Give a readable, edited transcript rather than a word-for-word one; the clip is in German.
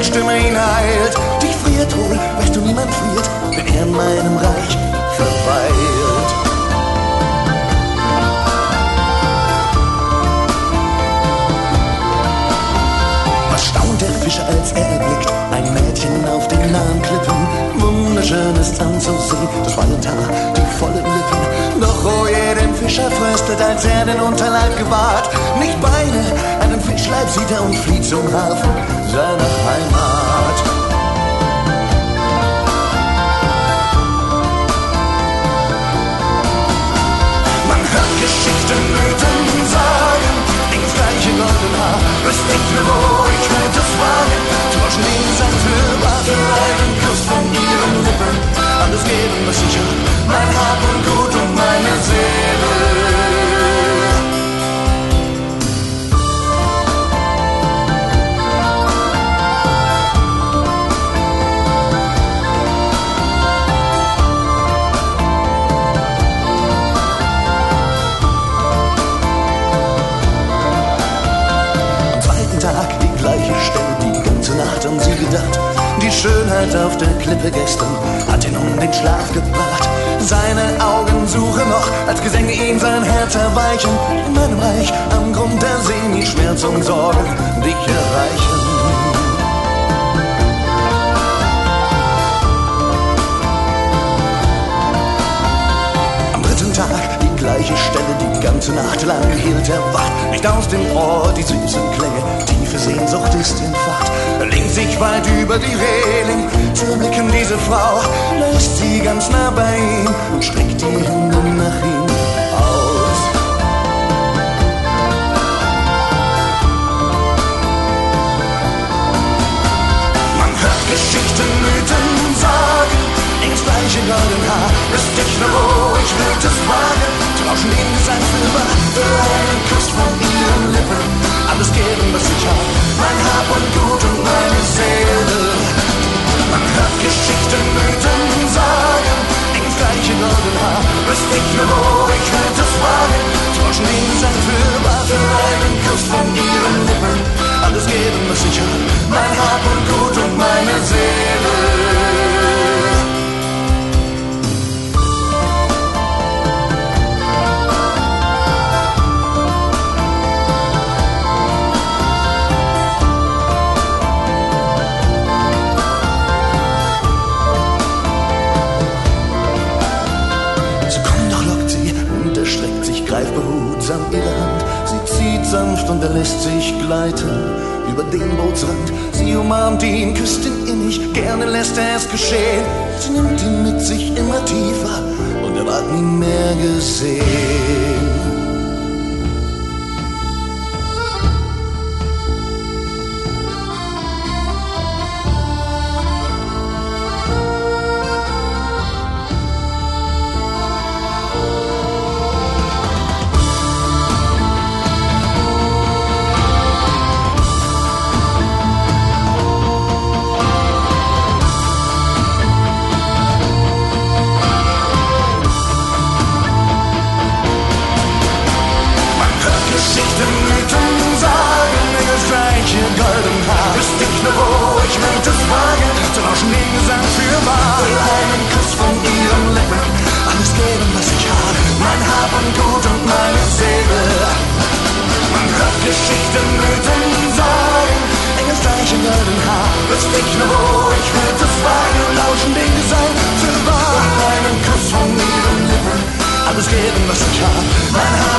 Stimme ihn heilt. Dich friert wohl, weißt du, niemand friert, wenn er in meinem Reich verweilt. Was staunt der Fischer, als er erblickt ein Mädchen auf den nahen Klippen? Wunderschön ist anzusehen, das Wallentar, die vollen Lippen. Doch oh je, den Fischer fröstelt, als er den Unterleib gewahrt. Nicht Beine, einen Fischleib sieht er und flieht zum Hafen seiner Heimat. Man hört Geschichten, Mythen, Sagen, ins gleiche golden Haar. Wüsste ich nur, wo ich würde es wagen, tauschen den Sand für wahr, für einen Kuss von ihren Lippen. Alles geben, was ich hab, mein Hab und Gut und meine Seele. Nacht an sie gedacht. Die Schönheit auf der Klippe gestern hat ihn um den Schlaf gebracht. Seine Augen suchen noch, als gesänge ihn sein Herz erweichen. In meinem Reich am Grund der See nie Schmerz und Sorgen dich erreichen. Am dritten Tag die gleiche Stelle, die ganze Nacht lang hielt er Wacht. Nicht aus dem Ohr die süßen Klänge, tiefe Sehnsucht ist entfacht. Er lehnt sich weit über die Reling zu erblicken diese Frau, lässt sie ganz nah bei ihm und streckt die Hände nach ihm aus. Man hört Geschichten, Mythen, Sagen, ins gleiche golden Haar. Wüsste ich nur, wo ich würde es wagen, tauschen den Gesang für wahr, für einen Kuss von ihren Lippen. Alles geben, was ich hab, mein Hab und Gut und meine Seele. Man hört Geschichten, Mythen, Sagen, ins gleiche golden Haar. Wüsste ich nur, wo ich würde es wagen, tauschen den Gesang für wahr, für einen Kuss von ihren Lippen. Alles geben, was ich hab, mein Hab und Gut und meine Seele. Greift behutsam ihre Hand, sie zieht sanft und er lässt sich gleiten über den Bootsrand. Sie umarmt ihn, küsst ihn innig, gerne lässt er es geschehen. Sie nimmt ihn mit sich immer tiefer und er ward nie mehr gesehen. Alles geben, was ich hab, mein Haar